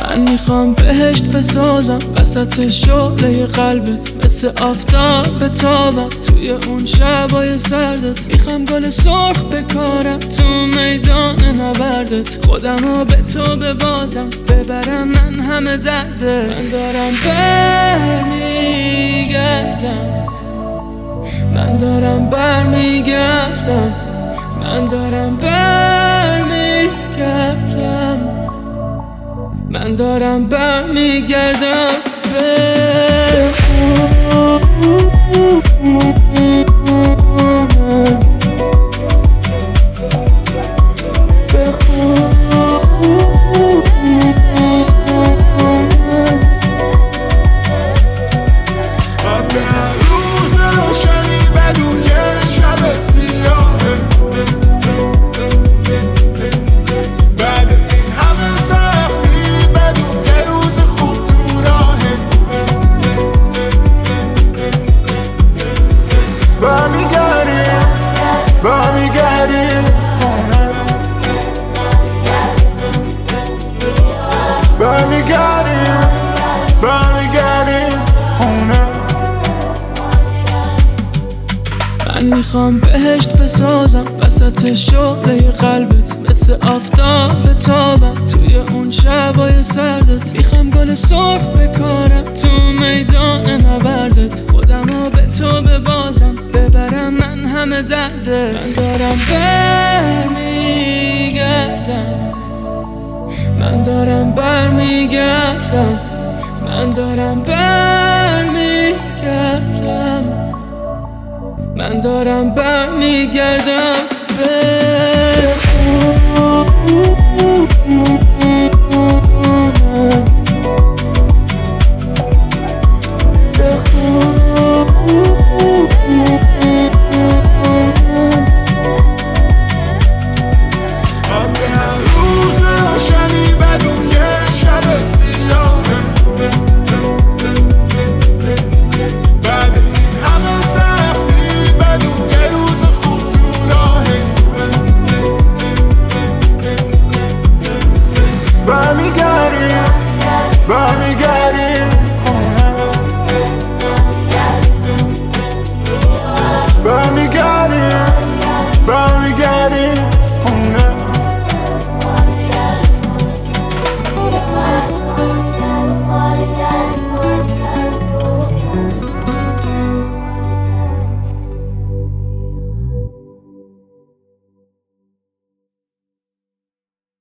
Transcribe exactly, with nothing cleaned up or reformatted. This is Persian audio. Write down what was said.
من میخوام بهشت بسازم وسط شعله قلبت، مثل آفتاب بتابم توی اون شبای سردت. میخوام گل سرخ بکارم تو میدان نبردت، خودمو به تو ببازم ببرم من همه دردت. من دارم برمیگردم، من دارم برمیگردم، من دارم برمیگردم، من دارم برمیگردم به برمیگردیم برمیگردیم خونه. من میخوام بهشت بسازم وسط شعله قلبت، مثل آفتاب بتابم توی اون شبای سردت. میخوام گل سرخ بکارم تو میدان نبردت، خودمو به تو ببازم ببرم من همه دردت. من دارم برمیگردم، من دارم برمیگردم، من دارم برمیگردم، من دارم برمیگردم به